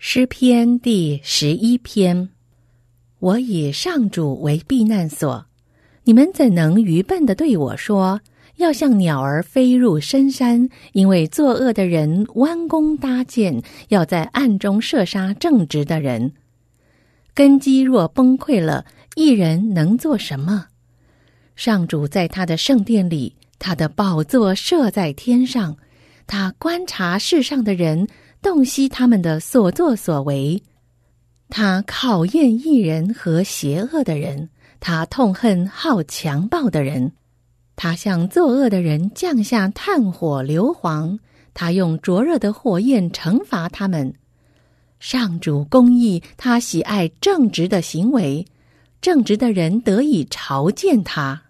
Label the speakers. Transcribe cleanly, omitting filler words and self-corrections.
Speaker 1: 诗篇第11篇。我以上主为避难所，你们怎能愚笨地对我说，要像鸟儿飞入深山？因为作恶的人弯弓搭箭，要在暗中射杀正直的人。根基若崩溃了，一人能做什么？上主在他的圣殿里，他的宝座设在天上，他观察世上的人，洞悉他们的所作所为。他考验义人和邪恶的人，他痛恨好强暴的人。他向作恶的人降下炭火硫磺，他用灼热的火焰惩罚他们。上主公义，他喜爱正直的行为，正直的人得以朝见他。